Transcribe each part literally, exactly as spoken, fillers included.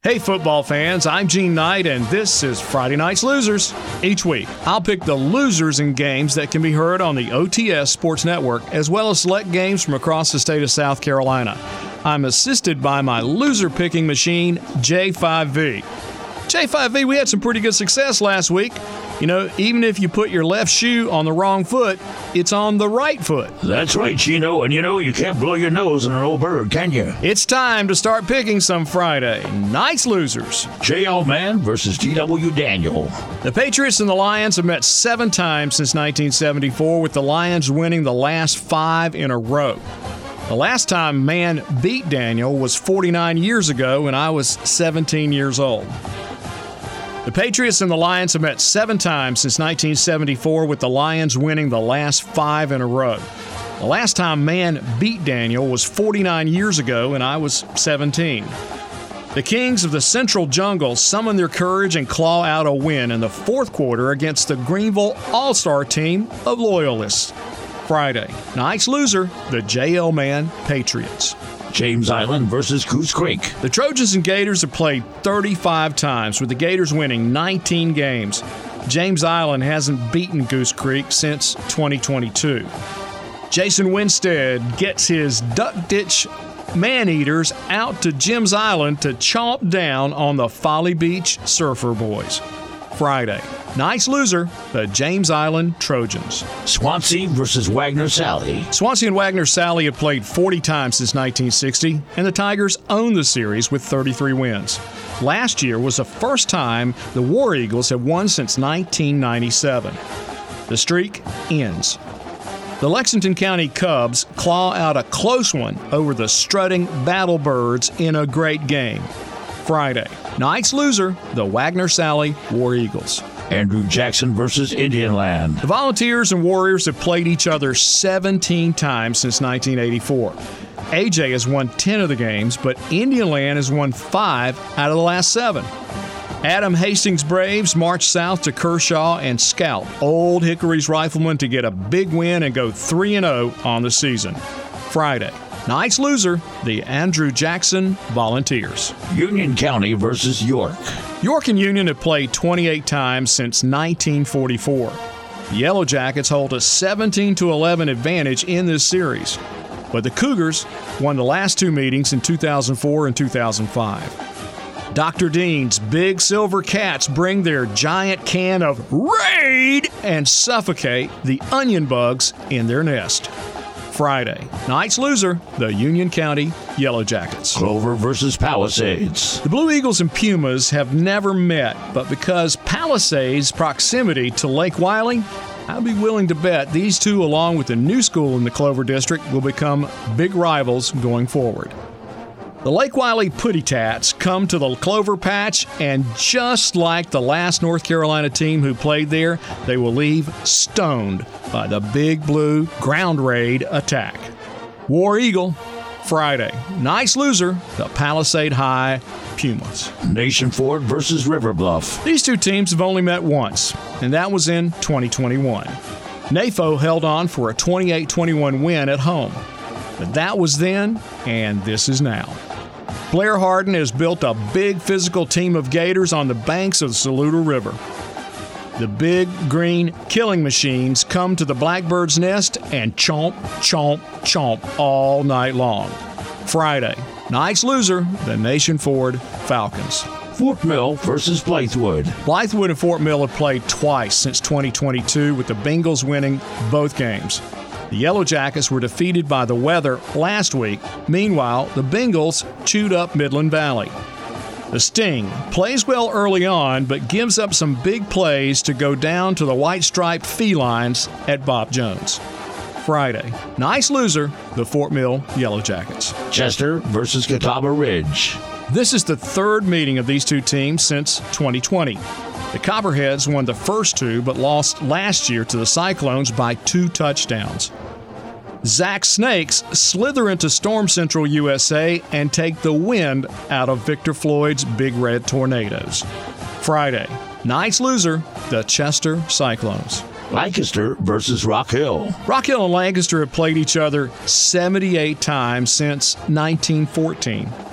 Hey football fans, I'm Gene Knight and this is Friday Night's Losers. Each week, I'll pick the losers in games that can be heard on the O T S Sports Network, as well as select games from across the state of South Carolina. I'm assisted by my loser picking machine, J five V. J five V, we had some pretty good success last week. You know, even if you put your left shoe on the wrong foot, it's on the right foot. That's right, Chino, and you know, you can't blow your nose on an old bird, can you? It's time to start picking some Friday Night's Losers. J L Man versus T W Daniel. The Patriots and the Lions have met seven times since nineteen seventy-four, with the Lions winning the last five in a row. The last time Man beat Daniel was forty-nine years ago, and I was seventeen years old. The Patriots and the Lions have met seven times since nineteen seventy-four, with the Lions winning the last five in a row. The last time Man beat Daniel was forty-nine years ago, and I was seventeen. The Kings of the Central Jungle summoned their courage and claw out a win in the fourth quarter against the Greenville All-Star team of Loyalists. Friday night's loser, the J L Man Patriots. James Island versus Goose Creek. The Trojans and Gators have played thirty-five times, with the Gators winning nineteen games. James Island hasn't beaten Goose Creek since twenty twenty-two. Jason Winstead gets his Duck Ditch Man-Eaters out to James Island to chomp down on the Folly Beach Surfer Boys. Friday night's loser, the James Island Trojans. Swansea versus Wagner Sally. Swansea and Wagner Sally have played forty times since nineteen sixty, and the Tigers own the series with thirty-three wins. Last year was the first time the War Eagles have won since nineteen ninety-seven. The streak ends. The Lexington County Cubs claw out a close one over the strutting Battlebirds in a great game. Friday night's loser, the Wagner Sally War Eagles. Andrew Jackson versus Indian Land. The Volunteers and Warriors have played each other seventeen times since nineteen eighty-four. A J has won ten of the games, but Indian Land has won five out of the last seven. Adam Hastings Braves march south to Kershaw and scalp Old Hickory's Riflemen to get a big win and go three and oh on the season. Friday night's loser, the Andrew Jackson Volunteers. Union County versus York. York and Union have played twenty-eight times since nineteen forty-four. The Yellow Jackets hold a seventeen to eleven advantage in this series, but the Cougars won the last two meetings in two thousand four and two thousand five. Doctor Dean's Big Silver Cats bring their giant can of Raid and suffocate the onion bugs in their nest. Friday night's loser, the Union County Yellow Jackets. Clover versus Palisades. The Blue Eagles and Pumas have never met, but because Palisades' proximity to Lake Wiley, I'd be willing to bet these two, along with the new school in the Clover District, will become big rivals going forward. The Lake Wiley Putty Tats come to the Clover Patch, and just like the last North Carolina team who played there, they will leave stoned by the Big Blue Ground Raid attack. War Eagle, Friday. Nice loser, the Palisade High Pumas. Nation Ford versus River Bluff. These two teams have only met once, and that was in twenty twenty-one. N A F O held on for a twenty-eight twenty-one win at home. But that was then, and this is now. Blair Hardin has built a big physical team of Gators on the banks of the Saluda River. The big green killing machines come to the Blackbird's Nest and chomp, chomp, chomp all night long. Friday, night's loser, the Nation Ford Falcons. Fort Mill versus Blythewood. Blythewood and Fort Mill have played twice since twenty twenty-two, with the Bengals winning both games. The Yellow Jackets were defeated by the weather last week. Meanwhile, the Bengals chewed up Midland Valley. The Sting plays well early on, but gives up some big plays to go down to the white-striped felines at Bob Jones. Friday, nice loser, the Fort Mill Yellow Jackets. Chester versus Catawba Ridge. This is the third meeting of these two teams since twenty twenty. The Copperheads won the first two, but lost last year to the Cyclones by two touchdowns. Zach Snakes slither into Storm Central U S A and take the wind out of Victor Floyd's Big Red Tornadoes. Friday, nice loser, the Chester Cyclones. Lancaster versus Rock Hill. Rock Hill and Lancaster have played each other seventy-eight times since nineteen fourteen.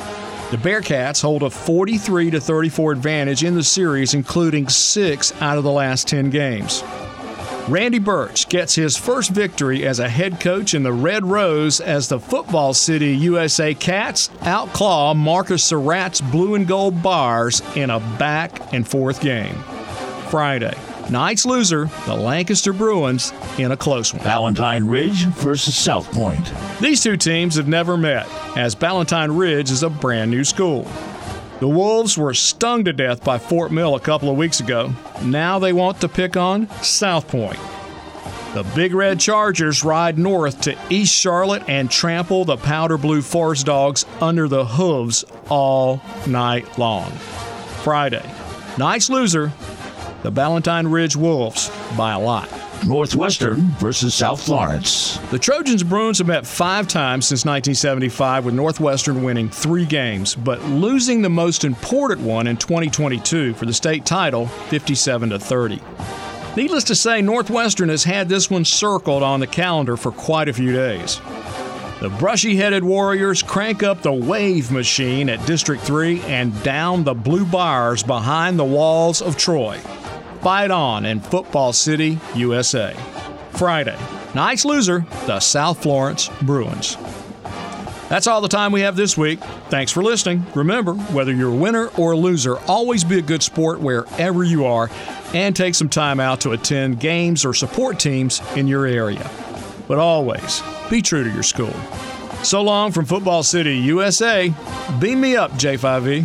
The Bearcats hold a forty-three to thirty-four advantage in the series, including six out of the last ten games. Randy Birch gets his first victory as a head coach in the Red Rose as the Football City U S A Cats outclaw Marcus Surratt's Blue and Gold Bars in a back-and-forth game. Friday, Knights loser, the Lancaster Bruins, in a close one. Ballantyne Ridge versus South Point. These two teams have never met, as Ballantyne Ridge is a brand new school. The Wolves were stung to death by Fort Mill a couple of weeks ago. Now they want to pick on South Point. The Big Red Chargers ride north to East Charlotte and trample the Powder Blue Forest Dogs under the hooves all night long. Friday, Knights loser, the Ballantyne Ridge Wolves by a lot. Northwestern versus South Florence. The Trojans and Bruins have met five times since nineteen seventy-five, with Northwestern winning three games, but losing the most important one in twenty twenty-two for the state title, fifty-seven to thirty. Needless to say, Northwestern has had this one circled on the calendar for quite a few days. The brushy-headed Warriors crank up the wave machine at District three and down the blue bars behind the walls of Troy. Fight on in Football City, U S A. Friday, Knights loser, the South Florence Bruins. That's all the time we have this week. Thanks for listening. Remember, whether you're a winner or a loser, always be a good sport wherever you are and take some time out to attend games or support teams in your area. But always, be true to your school. So long from Football City, U S A. Beam me up, J five E.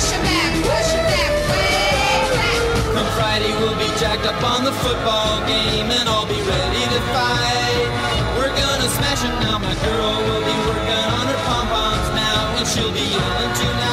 Jacked up on the football game and I'll be ready to fight. We're gonna smash it now, my girl will be working on her pom-poms now and she'll be yelling tonight.